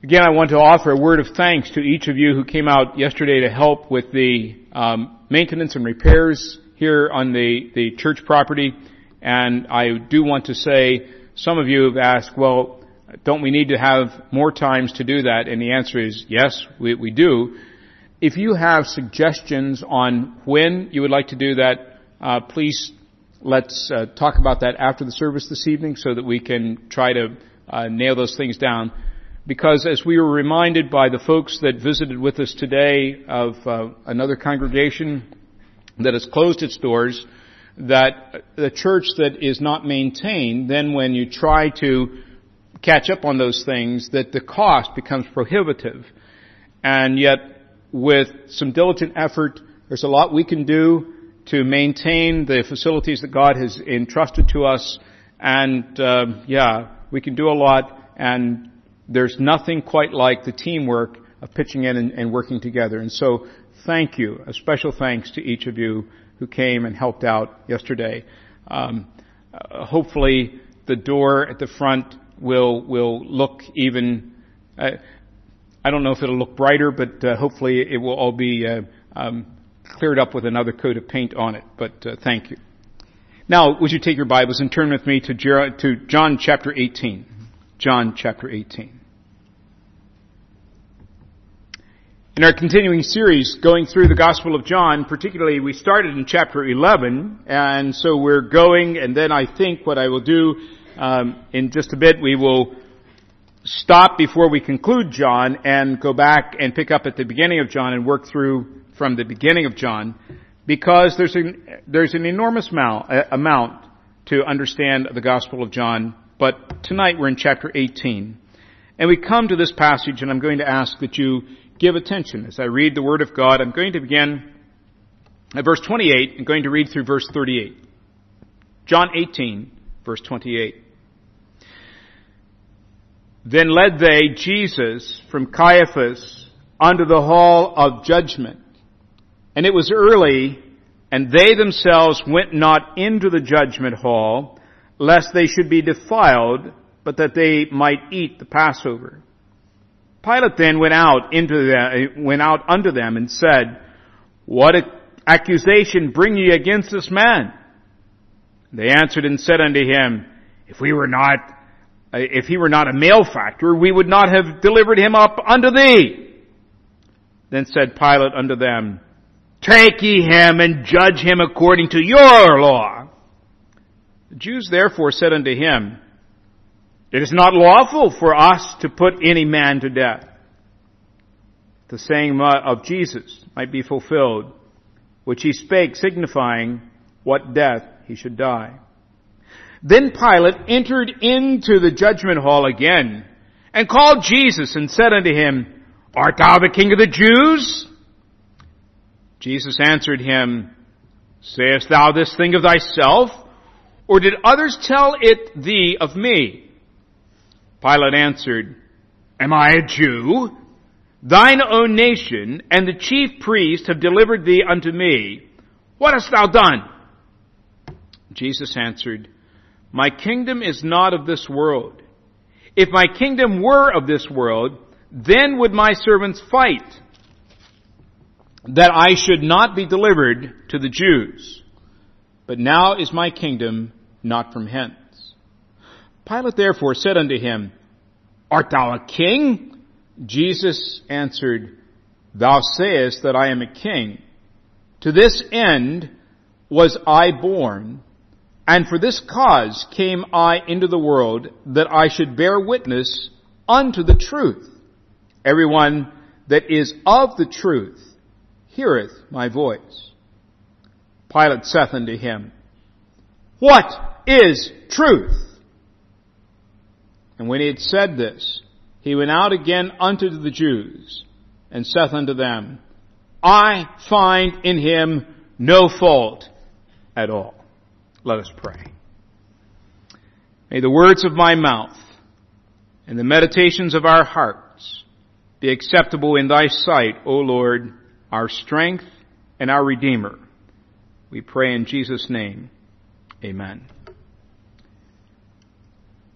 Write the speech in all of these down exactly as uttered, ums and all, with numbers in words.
Again, I want to offer a word of thanks to each of you who came out yesterday to help with the um, maintenance and repairs here on the, the church property. And I do want to say, some of you have asked, well, don't we need to have more times to do that? And the answer is yes, we, we do. If you have suggestions on when you would like to do that, uh, please let's uh, talk about that after the service this evening so that we can try to uh, nail those things down. Because as we were reminded by the folks that visited with us today of uh, another congregation that has closed its doors, that the church that is not maintained, then when you try to catch up on those things, that the cost becomes prohibitive. And yet, with some diligent effort, there's a lot we can do to maintain the facilities that God has entrusted to us. And, uh, yeah, we can do a lot, and there's nothing quite like the teamwork of pitching in and, and working together. And so, thank you. A special thanks to each of you who came and helped out yesterday. Um, uh, hopefully, the door at the front will will look even. Uh, I don't know if it'll look brighter, but uh, hopefully it will all be uh, um, cleared up with another coat of paint on it. But uh, thank you. Now, would you take your Bibles and turn with me to, Jer- to John chapter eighteen? John chapter eighteen. In our continuing series going through the Gospel of John, particularly we started in chapter eleven, and so we're going, and then I think what I will do um, in just a bit, we will stop before we conclude John and go back and pick up at the beginning of John and work through from the beginning of John, because there's an, there's an enormous amount, uh, amount to understand the Gospel of John. But tonight we're in chapter eighteen, and we come to this passage, and I'm going to ask that you give attention as I read the Word of God. I'm going to begin at verse twenty-eight and going to read through verse thirty-eight. John eighteen, verse twenty-eight. Then led they Jesus from Caiaphas unto the hall of judgment. And it was early, and they themselves went not into the judgment hall, lest they should be defiled, but that they might eat the Passover. Pilate then went out into the, went out unto them and said, What accusation bring ye against this man? They answered and said unto him, If we were not, if he were not a malefactor, we would not have delivered him up unto thee. Then said Pilate unto them, Take ye him and judge him according to your law. The Jews therefore said unto him, It is not lawful for us to put any man to death. The saying of Jesus might be fulfilled, which he spake, signifying what death he should die. Then Pilate entered into the judgment hall again, and called Jesus, and said unto him, Art thou the King of the Jews? Jesus answered him, Sayest thou this thing of thyself, or did others tell it thee of me? Pilate answered, Am I a Jew? Thine own nation and the chief priest have delivered thee unto me. What hast thou done? Jesus answered, My kingdom is not of this world. If my kingdom were of this world, then would my servants fight, that I should not be delivered to the Jews. But now is my kingdom not from hence. Pilate therefore said unto him, Art thou a king? Jesus answered, Thou sayest that I am a king. To this end was I born, and for this cause came I into the world, that I should bear witness unto the truth. Everyone that is of the truth heareth my voice. Pilate saith unto him, What is truth? And when he had said this, he went out again unto the Jews, and saith unto them, I find in him no fault at all. Let us pray. May the words of my mouth and the meditations of our hearts be acceptable in thy sight, O Lord, our strength and our Redeemer. We pray in Jesus' name. Amen.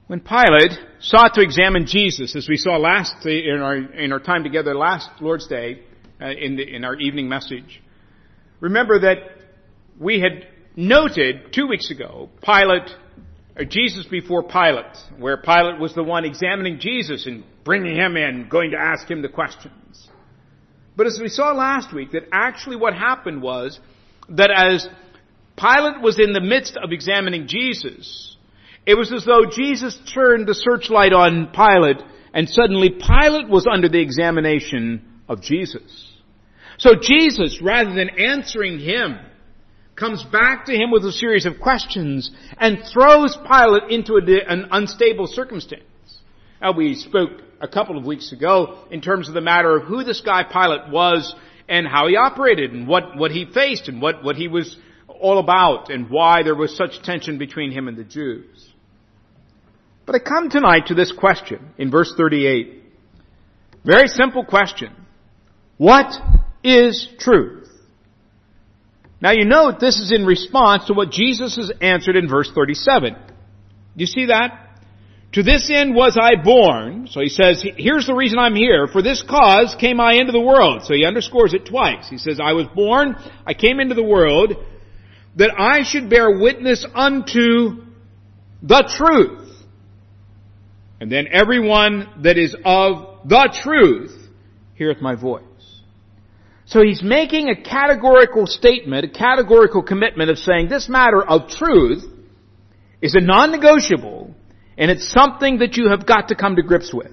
When Pilate sought to examine Jesus, as we saw last in our in our time together last Lord's Day, uh, in the, in our evening message, remember that we had noted two weeks ago Pilate, or Jesus before Pilate, where Pilate was the one examining Jesus and bringing him in, going to ask him the questions. But as we saw last week, that actually what happened was that as Pilate was in the midst of examining Jesus, it was as though Jesus turned the searchlight on Pilate, and suddenly Pilate was under the examination of Jesus. So Jesus, rather than answering him, comes back to him with a series of questions and throws Pilate into a, an unstable circumstance. Now, we spoke a couple of weeks ago in terms of the matter of who this guy Pilate was and how he operated and what, what he faced and what, what he was all about and why there was such tension between him and the Jews. But I come tonight to this question in verse thirty-eight. Very simple question. What is truth? Now you note this is in response to what Jesus has answered in verse thirty-seven. Do you see that? To this end was I born. So he says, here's the reason I'm here. For this cause came I into the world. So he underscores it twice. He says, I was born, I came into the world, that I should bear witness unto the truth. And then everyone that is of the truth heareth my voice. So he's making a categorical statement, a categorical commitment of saying this matter of truth is a non-negotiable, and it's something that you have got to come to grips with.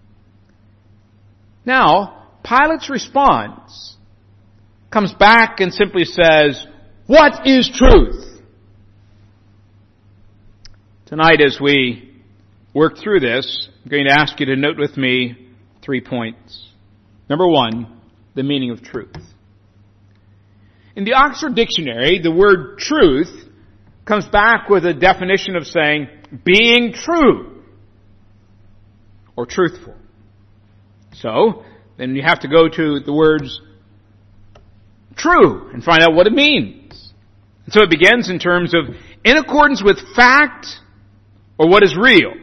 Now, Pilate's response comes back and simply says, what is truth? Tonight as we work through this, I'm going to ask you to note with me three points. Number one, the meaning of truth. In the Oxford Dictionary, the word truth comes back with a definition of saying being true or truthful. So, then you have to go to the words true and find out what it means. And so it begins in terms of in accordance with fact or what is real.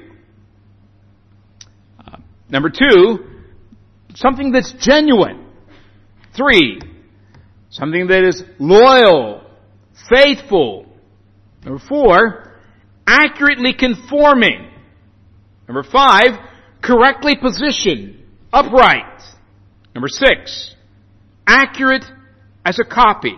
Uh, number two, something that's genuine. Three, something that is loyal, faithful. Number four, accurately conforming. Number five, correctly positioned, upright. Number six, accurate as a copy.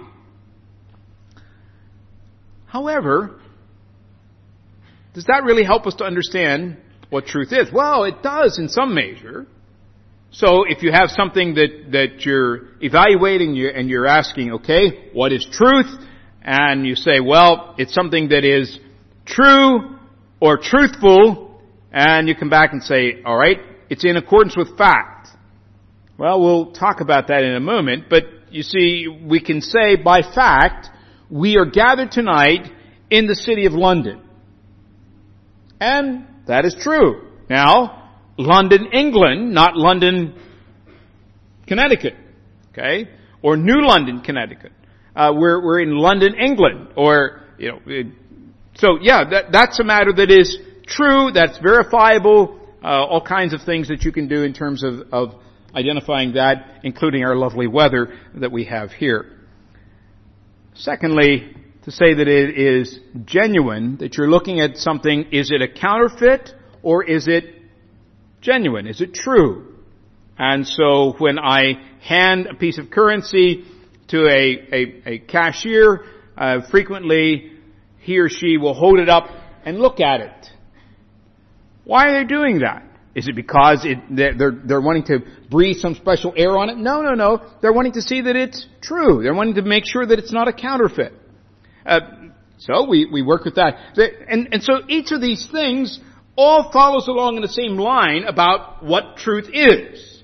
However, does that really help us to understand what truth is? Well, it does in some measure. So if you have something that, that you're evaluating and you're asking, okay, what is truth? And you say, well, it's something that is true or truthful, and you come back and say, all right, it's in accordance with fact. Well, we'll talk about that in a moment, but you see, we can say by fact, we are gathered tonight in the city of London. And that is true. Now, London, England, not London, Connecticut, okay? Or New London, Connecticut. Uh, we're, we're in London, England, or, you know, it, so yeah, that, that's a matter that is true, that's verifiable, uh, all kinds of things that you can do in terms of, of identifying that, including our lovely weather that we have here. Secondly, to say that it is genuine, that you're looking at something, is it a counterfeit or is it genuine? Is it true? And so when I hand a piece of currency to a, a, a cashier, uh, frequently he or she will hold it up and look at it. Why are they doing that? Is it because it, they're, they're wanting to breathe some special air on it? No, no, no. They're wanting to see that it's true. They're wanting to make sure that it's not a counterfeit. Uh, so we, we work with that. And, and so each of these things all follows along in the same line about what truth is.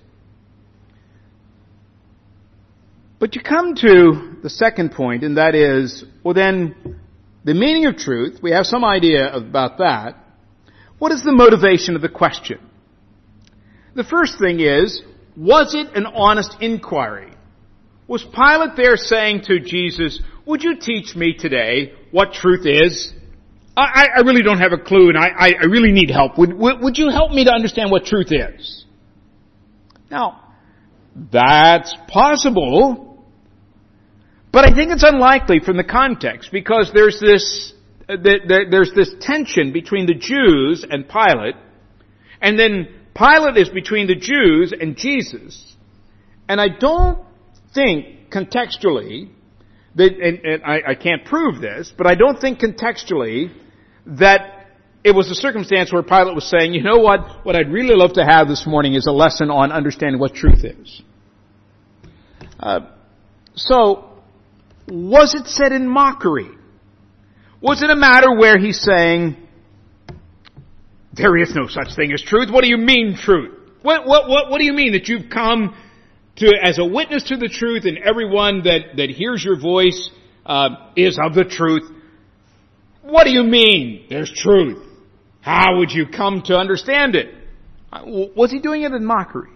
But you come to the second point, and that is, well then, the meaning of truth, we have some idea about that. What is the motivation of the question? The first thing is, was it an honest inquiry? Was Pilate there saying to Jesus, would you teach me today what truth is? I, I really don't have a clue, and I, I, I really need help. Would, would, would you help me to understand what truth is? Now, that's possible, but I think it's unlikely from the context, because there's this there, there's this tension between the Jews and Pilate, and then Pilate is between the Jews and Jesus. And I don't think contextually, that, and, and I, I can't prove this, but I don't think contextually that it was a circumstance where Pilate was saying, you know what, what I'd really love to have this morning is a lesson on understanding what truth is. Uh, so, was it said in mockery? Was it a matter where he's saying, there is no such thing as truth? What do you mean truth? What, what, what, what do you mean that you've come to, as a witness to the truth, and everyone that, that hears your voice, uh, is of the truth? What do you mean there's truth? How would you come to understand it? Was he doing it in mockery?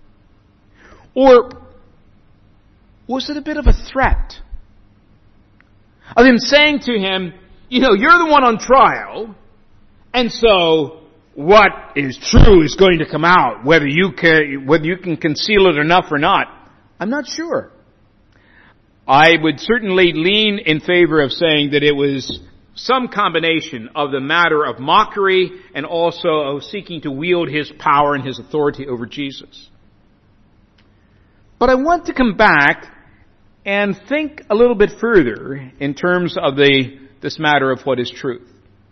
Or was it a bit of a threat? Of him saying to him, you know, you're the one on trial, and so what is true is going to come out, whether you can, whether you can conceal it enough or not. I'm not sure. I would certainly lean in favor of saying that it was some combination of the matter of mockery and also of seeking to wield his power and his authority over Jesus. But I want to come back and think a little bit further in terms of the this matter of what is truth.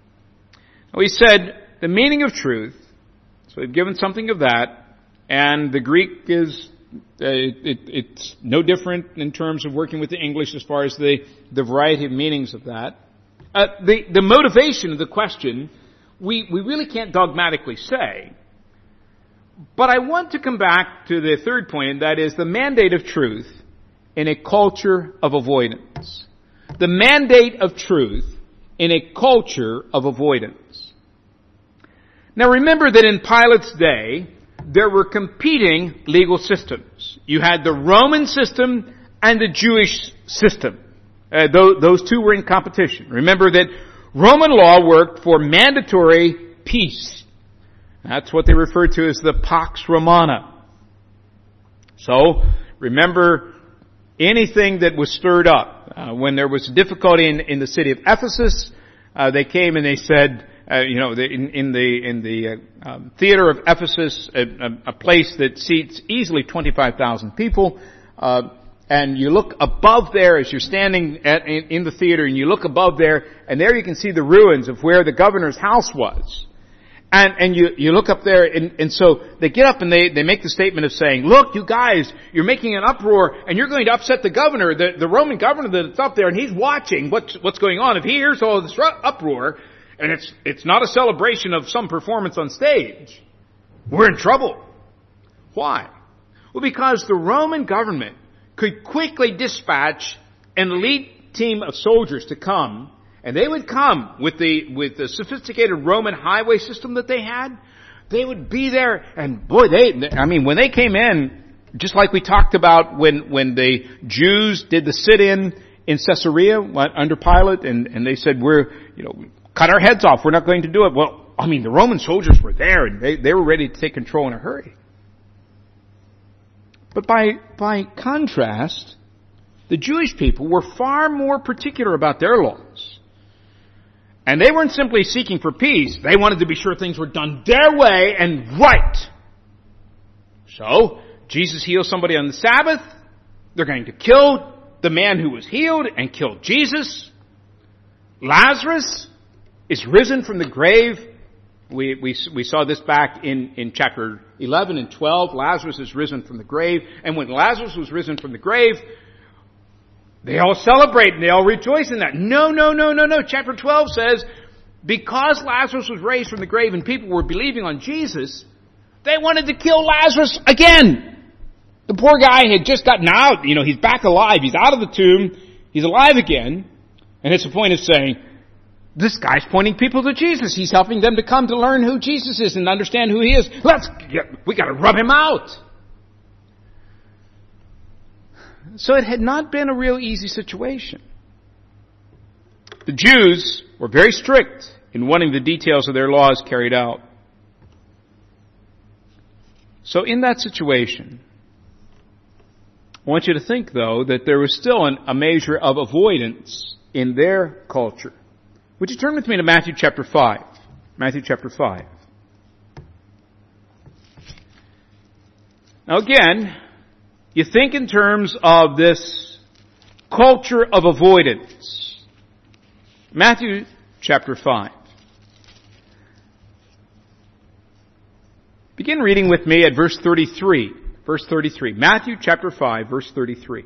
We said the meaning of truth, so we've given something of that, and the Greek is, uh, it, it's no different in terms of working with the English as far as the, the variety of meanings of that. Uh, the, the motivation of the question, we, we really can't dogmatically say, but I want to come back to the third point, and that is the mandate of truth in a culture of avoidance. The mandate of truth in a culture of avoidance. Now remember that in Pilate's day, there were competing legal systems. You had the Roman system and the Jewish system. Uh, those, those two were in competition. Remember that Roman law worked for mandatory peace. That's what they refer to as the Pax Romana. So, remember anything that was stirred up. Uh, when there was difficulty in, in the city of Ephesus, uh, they came and they said, uh, you know, the, in, in the in the uh, um, theater of Ephesus, a, a, a place that seats easily twenty-five thousand people, uh, and you look above there as you're standing at, in, in the theater, and you look above there, and there you can see the ruins of where the governor's house was. And, and you, you look up there, and, and so they get up and they, they make the statement of saying, look, you guys, you're making an uproar, and you're going to upset the governor, the, the Roman governor that's up there, and he's watching what's, what's going on. If he hears all this uproar, and it's, it's not a celebration of some performance on stage, we're in trouble. Why? Well, because the Roman government could quickly dispatch an elite team of soldiers to come, and they would come with the, with the sophisticated Roman highway system that they had. They would be there, and boy, they, I mean, when they came in, just like we talked about when, when the Jews did the sit-in in Caesarea under Pilate, and, and they said, we're, you know, cut our heads off, we're not going to do it. Well, I mean, the Roman soldiers were there, and they, they were ready to take control in a hurry. But by, by contrast, the Jewish people were far more particular about their laws. And they weren't simply seeking for peace. They wanted to be sure things were done their way and right. So, Jesus heals somebody on the Sabbath. They're going to kill the man who was healed and kill Jesus. Lazarus is risen from the grave. We, we, we saw this back in, in chapter eleven and twelve. Lazarus is risen from the grave. And when Lazarus was risen from the grave, they all celebrate and they all rejoice in that. No, no, no, no, no. Chapter twelve says, because Lazarus was raised from the grave and people were believing on Jesus, they wanted to kill Lazarus again. The poor guy had just gotten out. You know, he's back alive. He's out of the tomb. He's alive again. And it's a point of saying, this guy's pointing people to Jesus. He's helping them to come to learn who Jesus is and understand who he is. Let's get, we got to rub him out. So it had not been a real easy situation. The Jews were very strict in wanting the details of their laws carried out. So in that situation, I want you to think, though, that there was still an, a measure of avoidance in their culture. Would you turn with me to Matthew chapter five? Matthew chapter five. Now again, you think in terms of this culture of avoidance. Matthew chapter five. Begin reading with me at verse thirty-three. Verse thirty-three. Matthew chapter five, verse thirty-three.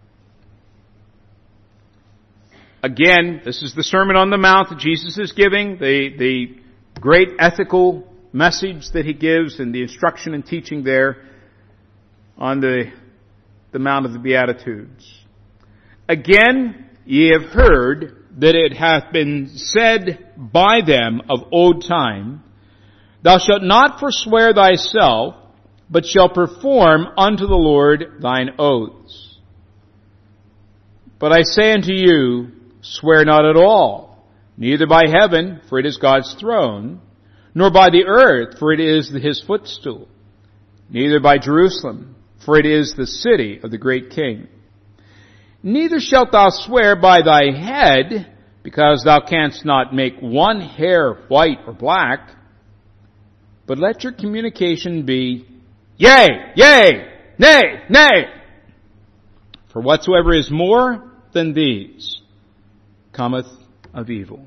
Again, this is the Sermon on the Mount that Jesus is giving, the, the great ethical message that He gives and the instruction and teaching there on the, the Mount of the Beatitudes. Again, ye have heard that it hath been said by them of old time, Thou shalt not forswear thyself, but shalt perform unto the Lord thine oaths. But I say unto you, swear not at all, neither by heaven, for it is God's throne, nor by the earth, for it is His footstool, neither by Jerusalem, for it is the city of the great King. Neither shalt thou swear by thy head, because thou canst not make one hair white or black, but let your communication be, Yea, yea, nay, nay. For whatsoever is more than these cometh of evil.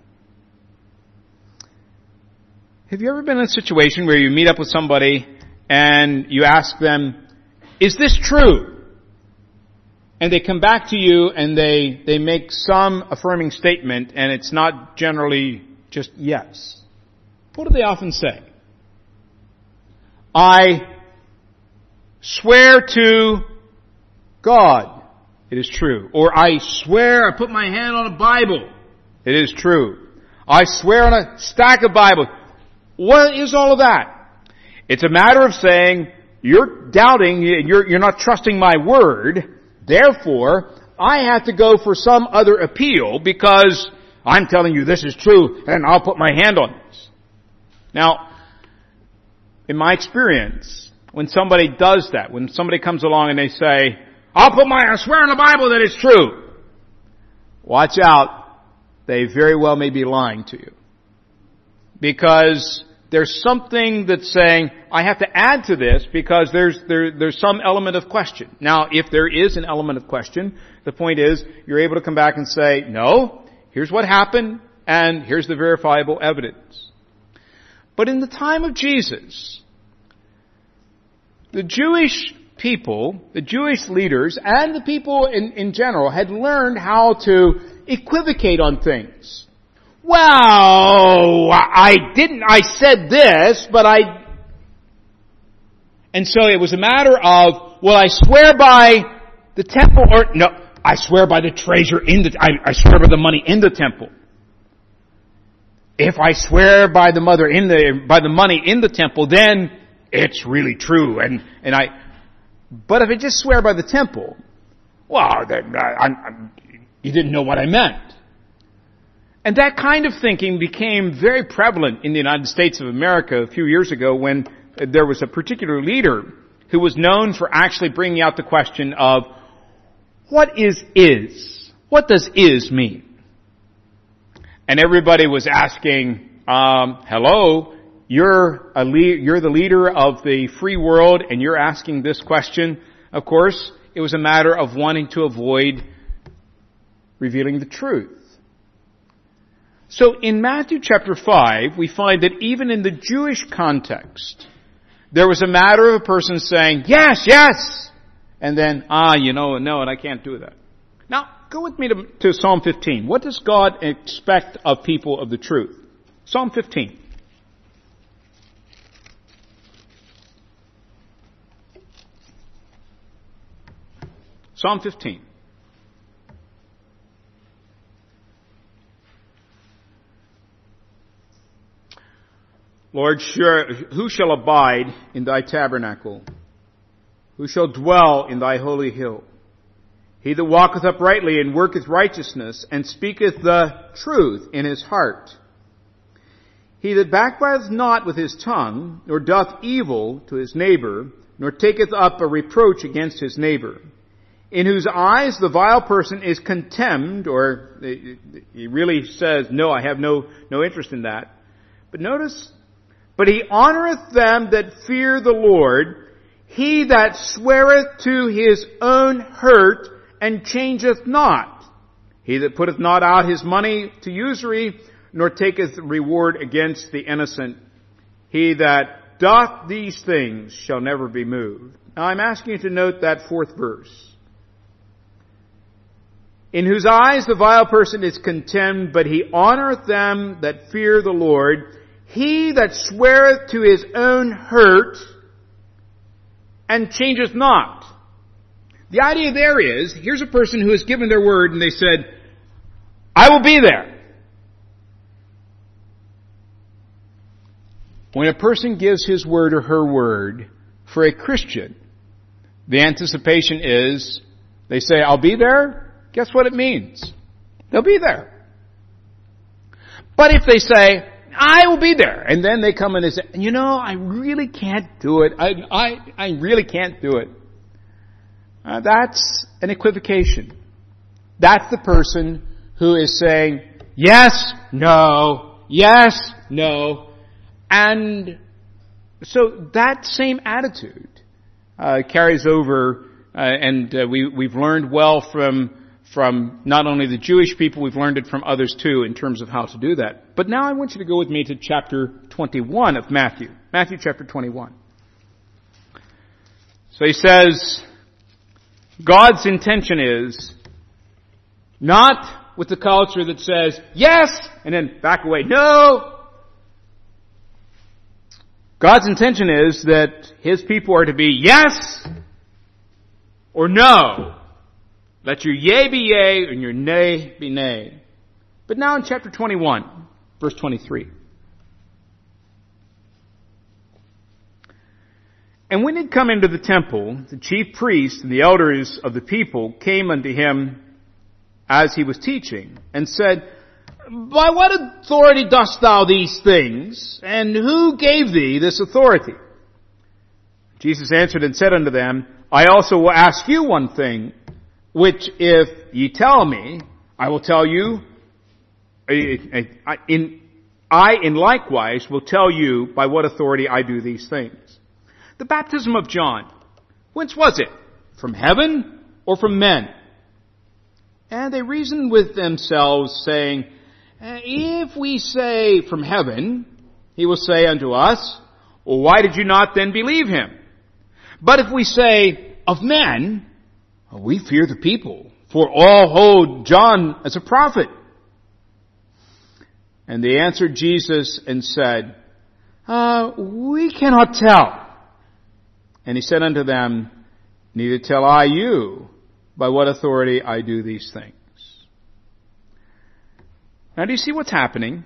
Have you ever been in a situation where you meet up with somebody and you ask them, is this true? And they come back to you and they, they make some affirming statement and it's not generally just yes. What do they often say? I swear to God, it is true. Or I swear, I put my hand on a Bible, it is true. I swear on a stack of Bibles. What is all of that? It's a matter of saying, you're doubting, you're, you're not trusting my word, therefore, I have to go for some other appeal because I'm telling you this is true and I'll put my hand on this. Now, in my experience, when somebody does that, when somebody comes along and they say, I'll put my, I swear on the Bible that it's true. Watch out. They very well may be lying to you. Because there's something that's saying, I have to add to this because there's, there, there's some element of question. Now, if there is an element of question, the point is, you're able to come back and say, no, here's what happened, and here's the verifiable evidence. But in the time of Jesus, the Jewish people, the Jewish leaders, and the people in, in general had learned how to equivocate on things. Well, I didn't, I said this, but I... And so it was a matter of, well, I swear by the temple, or no, I swear by the treasure in the, I, I swear by the money in the temple. If I swear by the mother in the, by the money in the temple, then it's really true, and, and I, but if I just swear by the temple, well, then, I, I, you didn't know what I meant. And that kind of thinking became very prevalent in the United States of America a few years ago when there was a particular leader who was known for actually bringing out the question of, what is is? What does is mean? And everybody was asking, um, hello, You're a le- you're the leader of the free world and you're asking this question. Of course, it was a matter of wanting to avoid revealing the truth. So in Matthew chapter five, we find that even in the Jewish context, there was a matter of a person saying, yes, yes, and then, ah, you know, no, and I can't do that. Now, go with me to, to Psalm fifteen. What does God expect of people of the truth? Psalm fifteen. Psalm fifteen. Lord, sure, who shall abide in thy tabernacle? Who shall dwell in thy holy hill? He that walketh uprightly and worketh righteousness and speaketh the truth in his heart. He that backbiteth not with his tongue, nor doth evil to his neighbor, nor taketh up a reproach against his neighbor, in whose eyes the vile person is contemned, or he really says, no, I have no, no interest in that. But notice, but he honoreth them that fear the Lord, he that sweareth to his own hurt, and changeth not. He that putteth not out his money to usury, nor taketh reward against the innocent. He that doth these things shall never be moved. Now I'm asking you to note that fourth verse. In whose eyes the vile person is contemned, but he honoreth them that fear the Lord. He that sweareth to his own hurt, and changeth not. The idea there is, here's a person who has given their word and they said, I will be there. When a person gives his word or her word for a Christian, the anticipation is, they say, I'll be there. Guess what it means? They'll be there. But if they say, I will be there, and then they come in and say, you know, I really can't do it. I, I, I really can't do it. Uh, that's an equivocation. That's the person who is saying, yes, no, yes, no. And so that same attitude uh, carries over, uh, and uh, we, we've learned well from from not only the Jewish people, we've learned it from others too in terms of how to do that. But now I want you to go with me to chapter twenty-one of Matthew. Matthew chapter twenty-one. So he says, God's intention is not with the culture that says, yes, and then back away, no. God's intention is that His people are to be yes or no. Let your yea be yea and your nay be nay. But now in chapter twenty-one, verse twenty-three. And when he had come into the temple, the chief priests and the elders of the people came unto him as he was teaching, and said, By what authority dost thou these things? And who gave thee this authority? Jesus answered and said unto them, I also will ask you one thing, which if ye tell me, I will tell you, I in, I in likewise will tell you by what authority I do these things. The baptism of John, whence was it? From heaven or from men? And they reasoned with themselves, saying, If we say from heaven, he will say unto us, Well, why did you not then believe him? But if we say of men, we fear the people, for all hold John as a prophet. And they answered Jesus and said, uh, We cannot tell. And he said unto them, Neither tell I you by what authority I do these things. Now do you see what's happening?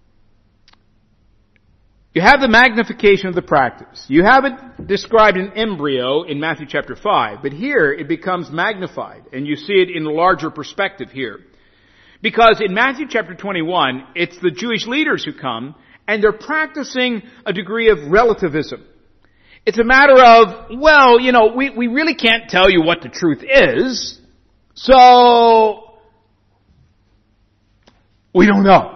You have the magnification of the practice. You have it described in embryo in Matthew chapter five, but here it becomes magnified, and you see it in a larger perspective here. Because in Matthew chapter twenty-one, it's the Jewish leaders who come, and they're practicing a degree of relativism. It's a matter of, well, you know, we, we really can't tell you what the truth is, so we don't know.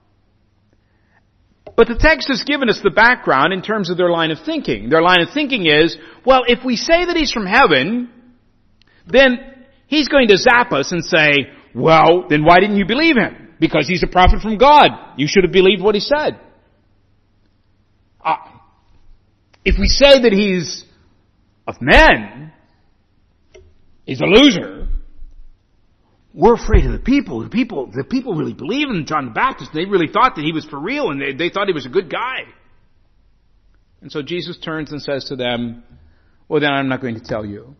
But the text has given us the background in terms of their line of thinking. Their line of thinking is, well, if we say that he's from heaven, then he's going to zap us and say, well, then why didn't you believe him? Because he's a prophet from God. You should have believed what he said. Uh, if we say that he's of men, he's a loser, we're afraid of the people. The people, the people really believe in John the Baptist. They really thought that he was for real, and they, they thought he was a good guy. And so Jesus turns and says to them, well, then I'm not going to tell you.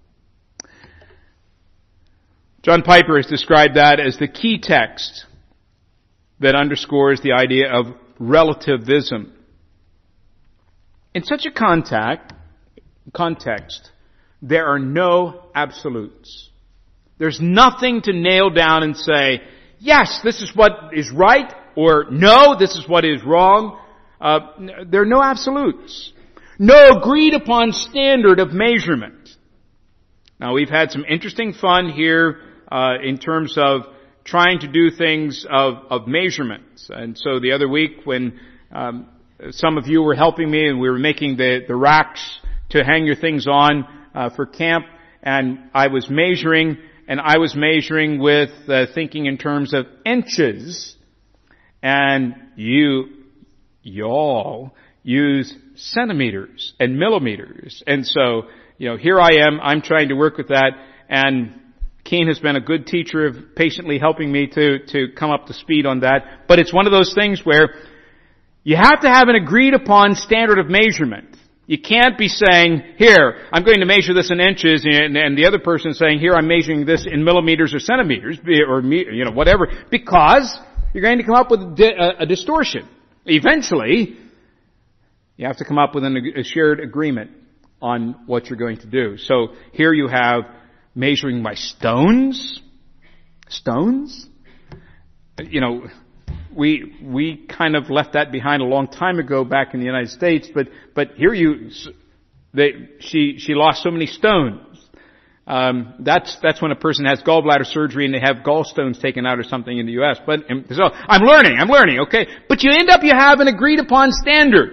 John Piper has described that as the key text that underscores the idea of relativism. In such a contact, context, there are no absolutes. There's nothing to nail down and say, yes, this is what is right, or no, this is what is wrong. Uh, there are no absolutes. No agreed upon standard of measurement. Now, we've had some interesting fun here uh, in terms of trying to do things of, of measurements. And so the other week when um, some of you were helping me and we were making the, the racks to hang your things on uh, for camp, and I was measuring, and I was measuring with uh, thinking in terms of inches, and you, y'all, use centimeters and millimeters. And so, you know, here I am, I'm trying to work with that, and Keen has been a good teacher of patiently helping me to, to come up to speed on that. But it's one of those things where you have to have an agreed upon standard of measurement. You can't be saying, here, I'm going to measure this in inches, and, and the other person saying, here, I'm measuring this in millimeters or centimeters, or, you know, whatever, because you're going to come up with a, a distortion. Eventually, you have to come up with an, a shared agreement on what you're going to do. So here you have measuring by stones. Stones? You know, we we kind of left that behind a long time ago back in the United States, but but here you, they, she she lost so many stones. Um, that's that's when a person has gallbladder surgery and they have gallstones taken out or something in the U S. But so I'm learning, I'm learning, okay. But you end up you have an agreed upon standard.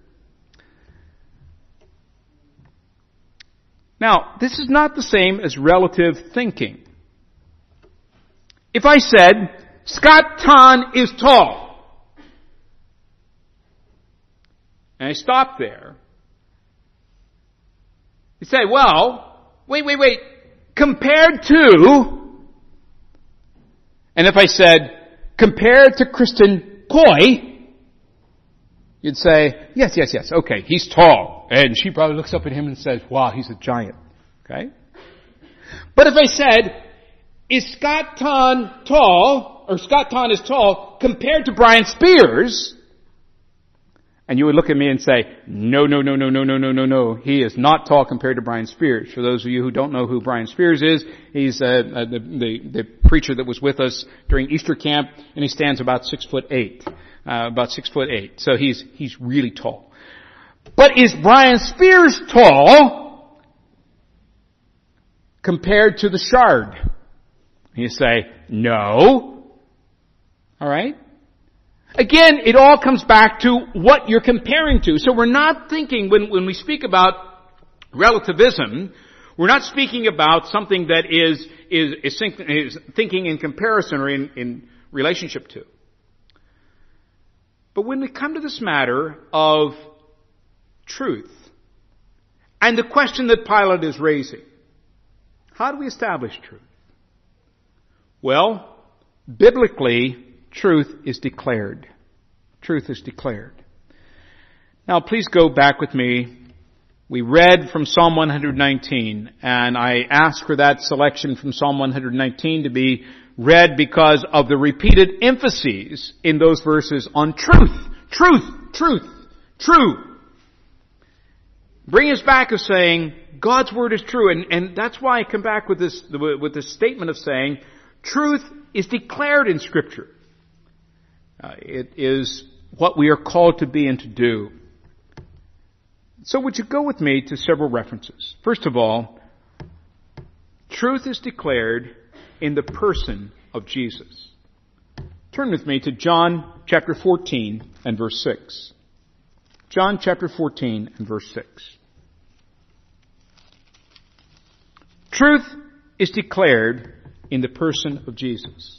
Now, this is not the same as relative thinking. If I said, Scott Ton is tall, and I stopped there, you say, well, wait, wait, wait, compared to, and if I said, compared to Kristen Coy, you'd say, yes, yes, yes, okay, he's tall. And she probably looks up at him and says, wow, he's a giant. Okay? But if I said, is Scott Ton tall, or Scott Ton is tall, compared to Brian Spears, and you would look at me and say, no, no, no, no, no, no, no, no, no, he is not tall compared to Brian Spears. For those of you who don't know who Brian Spears is, he's uh, uh, the, the, the preacher that was with us during Easter camp, and he stands about six foot eight. Uh, about six foot eight. So he's, he's really tall. But is Brian Spears tall compared to the Shard? You say, no. Alright? Again, it all comes back to what you're comparing to. So we're not thinking, when, when we speak about relativism, we're not speaking about something that is, is, is, think, is thinking in comparison or in, in relationship to. But when we come to this matter of truth, and the question that Pilate is raising, how do we establish truth? Well, biblically, truth is declared. Truth is declared. Now, please go back with me. We read from Psalm one nineteen, and I asked for that selection from Psalm one nineteen to be read because of the repeated emphases in those verses on truth. Truth, truth, true. Bring us back of saying, God's Word is true, and, and that's why I come back with this, with this statement of saying, truth is declared in Scripture. Uh, it is what we are called to be and to do. So would you go with me to several references? First of all, truth is declared in the person of Jesus. Turn with me to John chapter fourteen and verse six. John chapter fourteen and verse six. Truth is declared in the person of Jesus.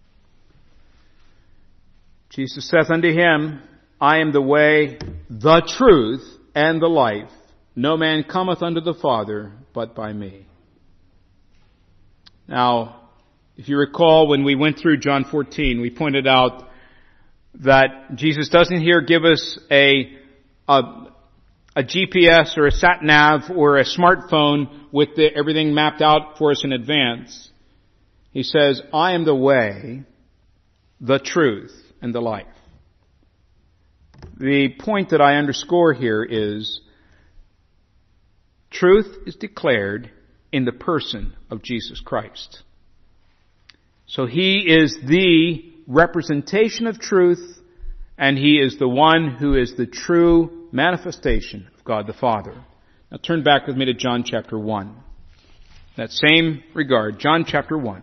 Jesus saith unto him, I am the way, the truth, and the life. No man cometh unto the Father but by me. Now, if you recall when we went through John fourteen, we pointed out that Jesus doesn't here give us a, a, a G P S or a sat nav or a smartphone with the, everything mapped out for us in advance. He says, I am the way, the truth, and the life. The point that I underscore here is truth is declared in the person of Jesus Christ. So He is the representation of truth, and he is the one who is the true manifestation of God the Father. Now turn back with me to John chapter one. That same regard, John chapter one.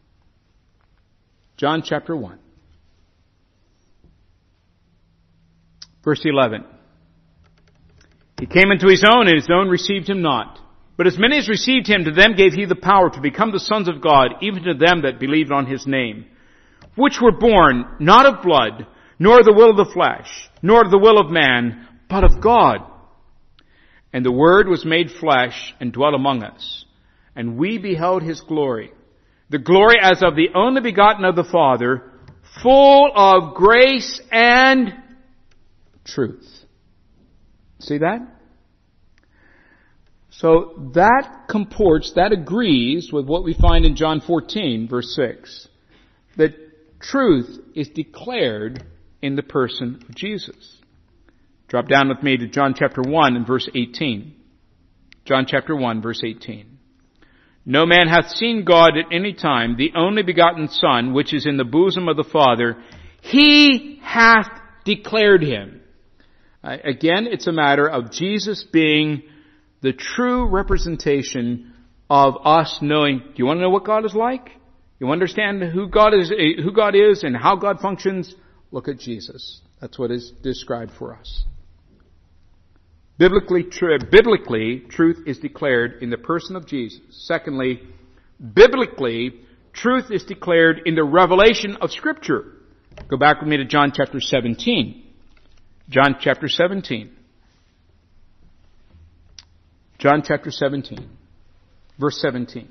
John chapter one. Verse eleven. He came into his own, and his own received him not. But as many as received him, to them gave he the power to become the sons of God, even to them that believed on his name, which were born not of blood, nor of the will of the flesh, nor of the will of man, but of God. And the Word was made flesh and dwelt among us, and we beheld his glory, the glory as of the only begotten of the Father, full of grace and truth. See that? So that comports, that agrees with what we find in John fourteen, verse six. That truth is declared in the person of Jesus. Drop down with me to John chapter one and verse eighteen. John chapter one, verse eighteen. No man hath seen God at any time, the only begotten Son, which is in the bosom of the Father, he hath declared him. Uh, again, it's a matter of Jesus being the true representation of us knowing. Do you want to know what God is like? You want to understand who God is, who God is and how God functions? Look at Jesus. That's what is described for us. Biblically, tr- biblically, truth is declared in the person of Jesus. Secondly, biblically, truth is declared in the revelation of Scripture. Go back with me to John chapter seventeen. John chapter seventeen. John chapter seventeen, verse seventeen.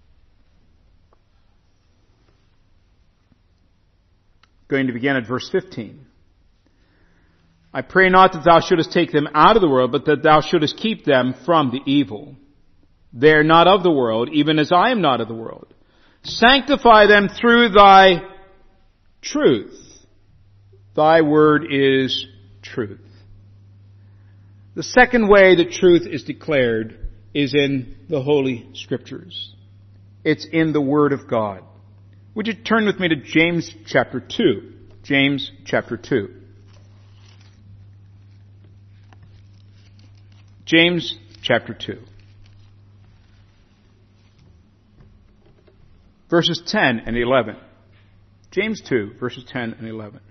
Going to begin at verse fifteen. I pray not that thou shouldest take them out of the world, but that thou shouldest keep them from the evil. They are not of the world, even as I am not of the world. Sanctify them through thy truth. Thy word is truth. The second way that truth is declared is in the Holy Scriptures. It's in the Word of God. Would you turn with me to James chapter two? James chapter two. James chapter two. Verses ten and eleven. James two, verses ten and eleven.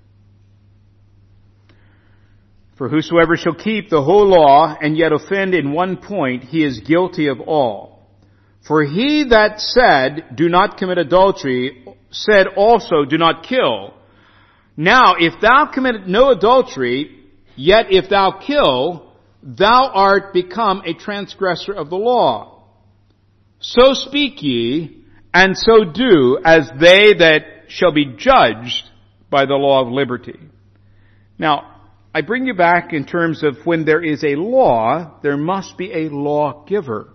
For whosoever shall keep the whole law and yet offend in one point, he is guilty of all. For he that said, do not commit adultery, said also, do not kill. Now, if thou commit no adultery, yet if thou kill, thou art become a transgressor of the law. So speak ye, and so do, as they that shall be judged by the law of liberty. Now, I bring you back in terms of when there is a law, there must be a lawgiver.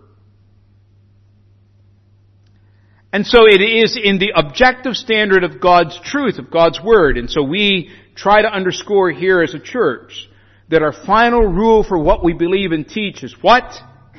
And so it is in the objective standard of God's truth, of God's Word. And so we try to underscore here as a church that our final rule for what we believe and teach is what?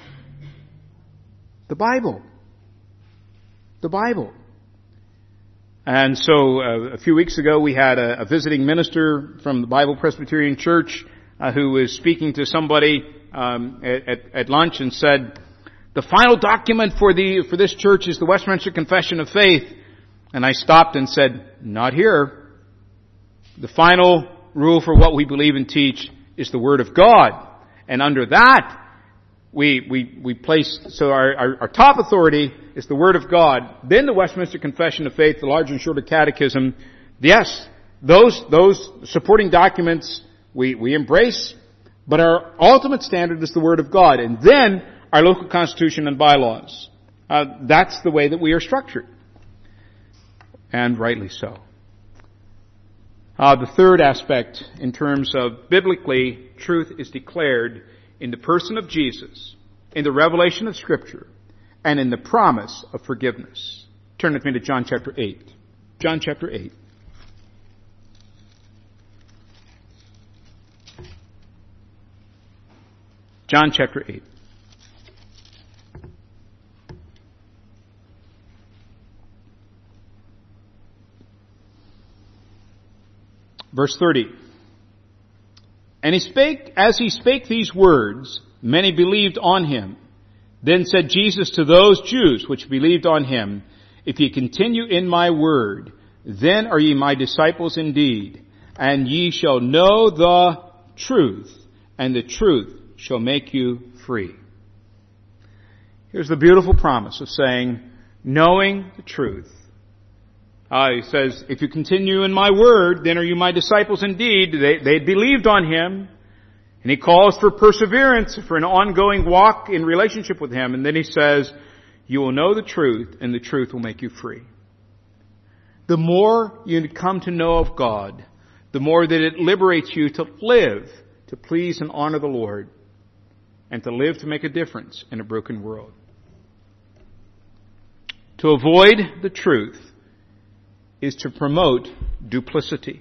The Bible. The Bible. And so uh, a few weeks ago we had a, a visiting minister from the Bible Presbyterian Church uh, who was speaking to somebody um, at, at, at lunch and said, the final document for the for this church is the Westminster Confession of Faith. And I stopped and said, not here. The final rule for what we believe and teach is the Word of God. And under that, we we we place, so our, our, our top authority is the Word of God. Then the Westminster Confession of Faith, the Larger and Shorter Catechism. Yes, those those supporting documents we, we embrace, but our ultimate standard is the Word of God. And then our local constitution and bylaws. Uh, that's the way that we are structured. And rightly so. Uh, the third aspect in terms of biblically, truth is declared in the person of Jesus, in the revelation of Scripture, and in the promise of forgiveness. Turn with me to John chapter eight. John chapter eight. John chapter eight. Verse thirty. And he spake, as he spake these words, many believed on him. Then said Jesus to those Jews which believed on him, If ye continue in my word, then are ye my disciples indeed, and ye shall know the truth, and the truth shall make you free. Here's the beautiful promise of saying, knowing the truth. Uh, he says, if you continue in my word, then are you my disciples indeed. They, they believed on him. And he calls for perseverance, for an ongoing walk in relationship with him. And then he says, you will know the truth, and the truth will make you free. The more you come to know of God, the more that it liberates you to live, to please and honor the Lord, and to live to make a difference in a broken world. To avoid the truth is to promote duplicity.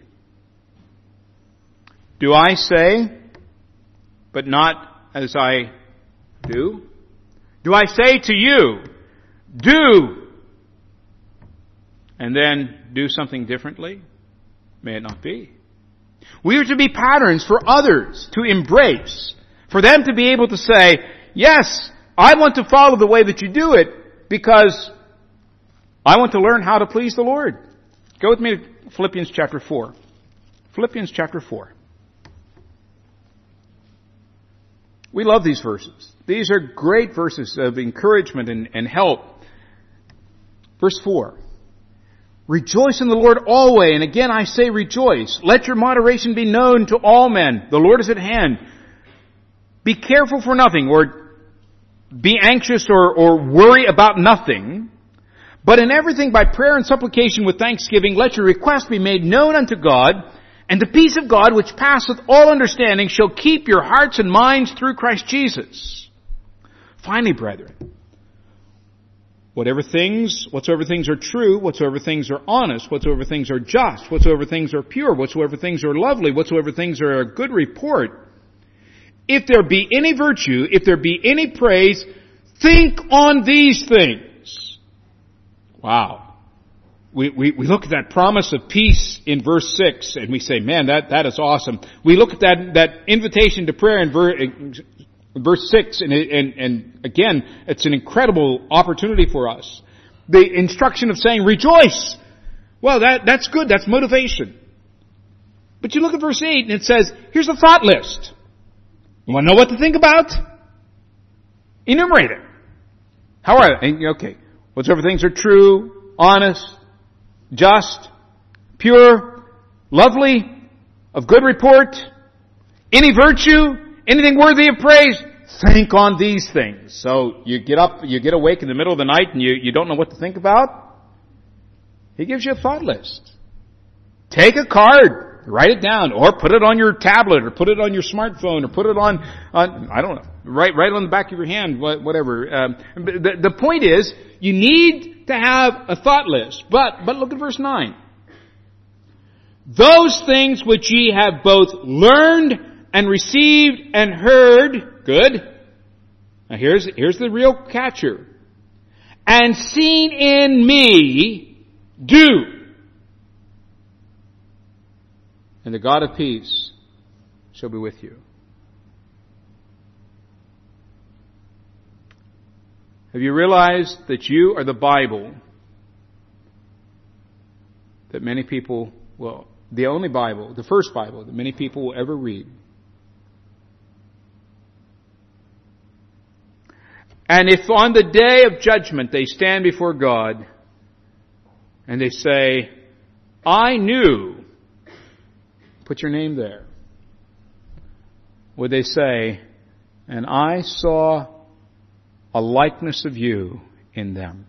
Do I say, but not as I do? Do I say to you, do, and then do something differently? May it not be. We are to be patterns for others to embrace, for them to be able to say, yes, I want to follow the way that you do it because I want to learn how to please the Lord. Go with me to Philippians chapter four. Philippians chapter four. We love these verses. These are great verses of encouragement and, and help. Verse four. Rejoice in the Lord always, and again I say rejoice. Let your moderation be known to all men. The Lord is at hand. Be careful for nothing, or be anxious or, or worry about nothing. But in everything by prayer and supplication with thanksgiving, let your requests be made known unto God, and the peace of God, which passeth all understanding, shall keep your hearts and minds through Christ Jesus. Finally, brethren, whatever things, whatsoever things are true, whatsoever things are honest, whatsoever things are just, whatsoever things are pure, whatsoever things are lovely, whatsoever things are a good report, if there be any virtue, if there be any praise, think on these things. Wow. We, we, we look at that promise of peace in verse six and we say, man, that, that is awesome. We look at that, that invitation to prayer in ver, verse six and, and, and again, it's an incredible opportunity for us. The instruction of saying rejoice. Well, that, that's good. That's motivation. But you look at verse eight and it says, here's a thought list. You want to know what to think about? Enumerate it. How are they? Okay. Whatsoever things are true, honest, just, pure, lovely, of good report, any virtue, anything worthy of praise, think on these things. So you get up, you get awake in the middle of the night and you, you don't know what to think about? He gives you a thought list. Take a card, write it down, or put it on your tablet, or put it on your smartphone, or put it on, on I don't know, right, right on the back of your hand, whatever. Um, the, the point is, you need to have a thought list. But, but look at verse nine. Those things which ye have both learned and received and heard, good. Now here's, here's the real catcher. And seen in me, do. And the God of peace shall be with you. Have you realized that you are the Bible that many people, well, the only Bible, the first Bible that many people will ever read? And if on the day of judgment they stand before God and they say, I knew, put your name there, would they say, and I saw a likeness of you in them?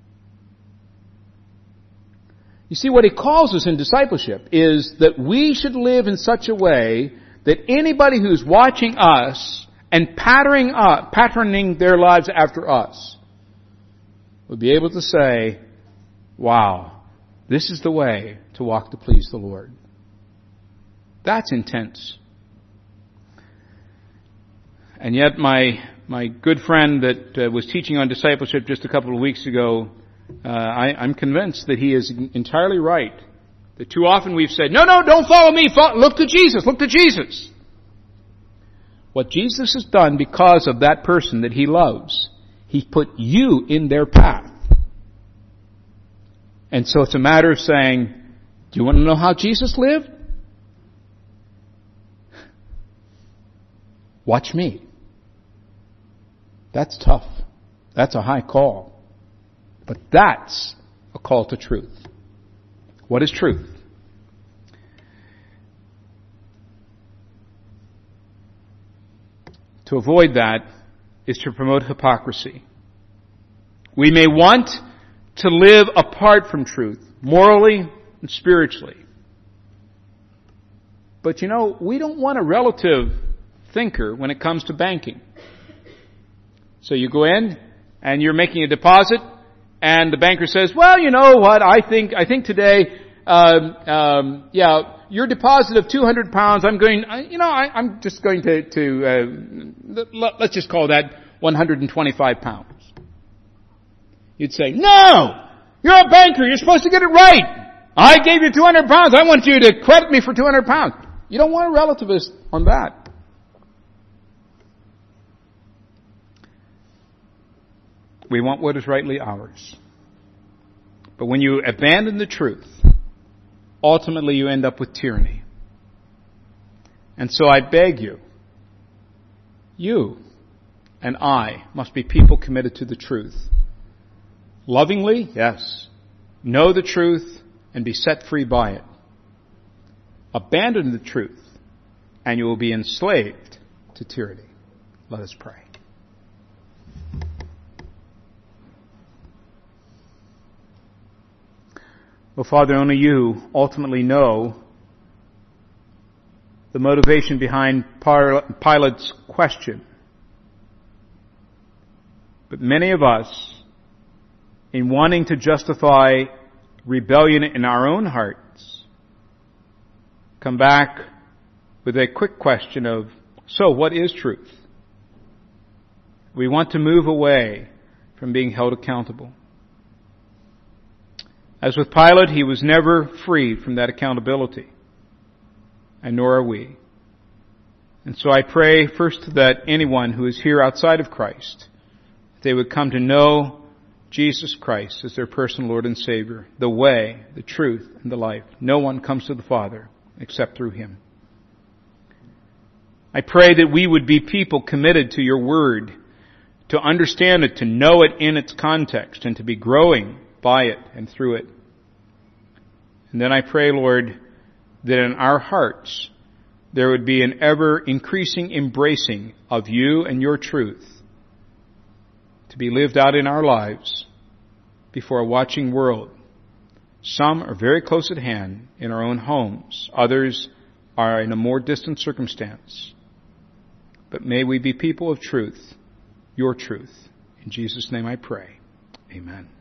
You see, what he calls us in discipleship is that we should live in such a way that anybody who's watching us and patterning, uh, patterning their lives after us would be able to say, wow, this is the way to walk to please the Lord. That's intense. And yet my my good friend that uh, was teaching on discipleship just a couple of weeks ago, uh, I, I'm convinced that he is entirely right, That too often we've said, no, no, don't follow me. Follow, look to Jesus. Look to Jesus. What Jesus has done because of that person that he loves, he put you in their path. And so it's a matter of saying, do you want to know how Jesus lived? Watch me. That's tough. That's a high call. But that's a call to truth. What is truth? To avoid that is to promote hypocrisy. We may want to live apart from truth, morally and spiritually. But you know, we don't want a relative thinker when it comes to banking. So you go in and you're making a deposit and the banker says, well, you know what, I think, I think today, um, um, yeah, your deposit of two hundred pounds, I'm going, you know, I, I'm just going to, to, uh, let's just call that one hundred twenty-five pounds. You'd say, no! You're a banker, you're supposed to get it right! I gave you two hundred pounds, I want you to credit me for two hundred pounds. You don't want a relativist on that. We want what is rightly ours. But when you abandon the truth, ultimately you end up with tyranny. And so I beg you, you and I must be people committed to the truth. Lovingly, yes. Know the truth and be set free by it. Abandon the truth and you will be enslaved to tyranny. Let us pray. Well, Father, only you ultimately know the motivation behind Pilate's question. But many of us, in wanting to justify rebellion in our own hearts, come back with a quick question of, so what is truth? We want to move away from being held accountable. As with Pilate, he was never freed from that accountability, and nor are we. And so I pray first that anyone who is here outside of Christ, they would come to know Jesus Christ as their personal Lord and Savior, the way, the truth, and the life. No one comes to the Father except through Him. I pray that we would be people committed to your Word, to understand it, to know it in its context, and to be growing by it and through it. And then I pray, Lord, that in our hearts there would be an ever increasing embracing of you and your truth to be lived out in our lives before a watching world. Some are very close at hand in our own homes. Others are in a more distant circumstance. But may we be people of truth, your truth. In Jesus' name I pray. Amen.